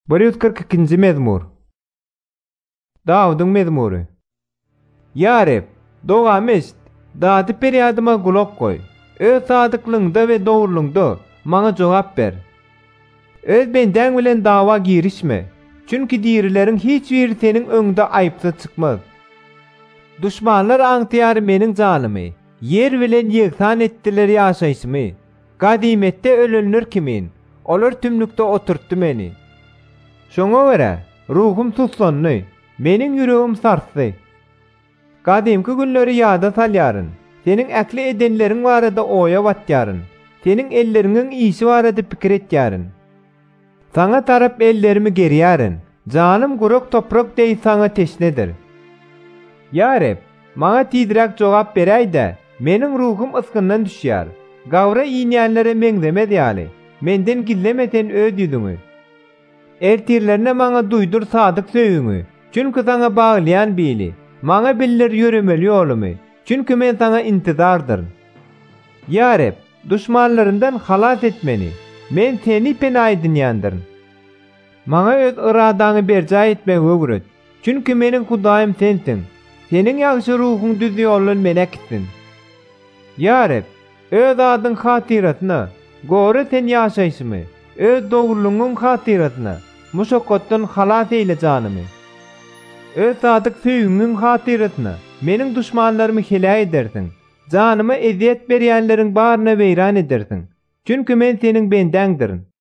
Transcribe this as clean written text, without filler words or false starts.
142-nji mezmur. Dawud'un mezmuru. Ya Rab, dogam eşit, dadı peryadıma kulak koy. Öz sadıklığında ve doğruluğunda maňa jogap ber. Öz benden bilen dawa girişme. Çünkü dirilerin hiç biri senin öňünde aýypsız çykmaz. Düşmanlar aňtyýar meniň janymy. Yer bilen ýeksan etdiler ýaşaýşymy. Gadimette ölenler kimin? Olar tümlükde oturtdy meni. Şoňa görä ruhum suslandy, meniň ýüregim sarsdy. Gadimki günleri ýada salýaryn. Seniň äkli edenleriň barada oýa batýaryn. Seniň elleriniň işi barada pikir etýäryn. Saňa tarap ellerimi gerýäryn. Janym guruk toprak deý saňa teşnedir. Ya Rab, maňa tiýdirek jogap beräýde, meniň ruhum ıskyndan düşýär. Gawra iňýänlere meňzemez ýaly. Menden gillemeten öz ýüzüňi. Ertirlerine maňa duýdur sadyk söýüňi. Çünkü saňa baglaýan bili. Maňa bildir ýöremeli ýolumy. Çünkü men saňa intizardyryn. Ya Rab, düşmanlaryndan halas et meni. Men seni penaý dinýändiriň. Maňa öz iradaňy berjä etmek öwret. Çünkü meniň Hudaýym sensiň. Seniň ýagşy ruhuň düz ýoldan mene gitsin. Ya Rab, öz adyň hatiratyna gory sen ýaşaýşymy. Öz dogrulygyň hatiratyna muşakkatdan halas eýle janymy. Öz sadyk söýüňiň hatiratyna meniň düşmanlarymy helak edersiň. Janyma eziýet berýänleriň baryna beýran edersiň. Çünkü men seniň bendeňdirin.